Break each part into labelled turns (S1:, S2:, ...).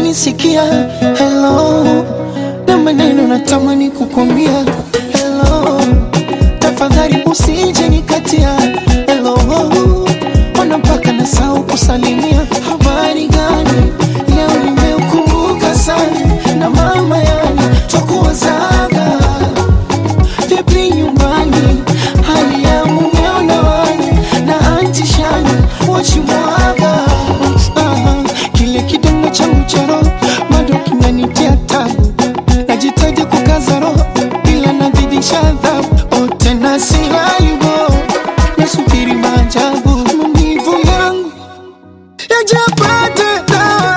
S1: unanisikia? Hello, na maneno natamani kukwambia hello, tafadhali usije nikatia. Hello, ona mpaka nasahau kusalimia. Habari gani? Leo nimeukumbuka sana, na mama yani twakuwazaga. Vipi nyumbani, hali ya mumeo na wani, na anti shani wachimwaga. Kile kidomo changu cha roho bado kinanitia tabu, najitaji kukaza roho ila nazidisha adhabu. Oh, tena silaibo, nasubiri maajabu, maumivu yangu yajapata dawa.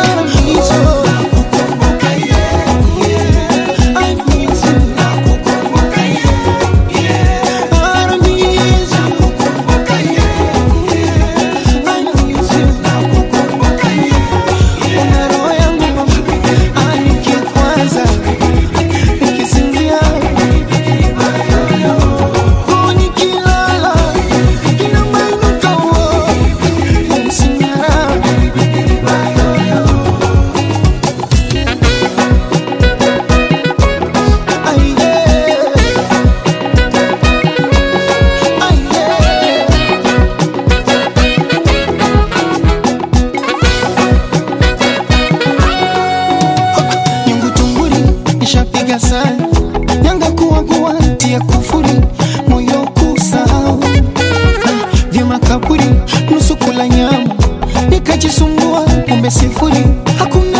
S1: Nyanga kuwa tia kufuri, moyo kusahau vya makaburi, nusu kula nyama nikajisumbua, kumbe sifuri. Hakuna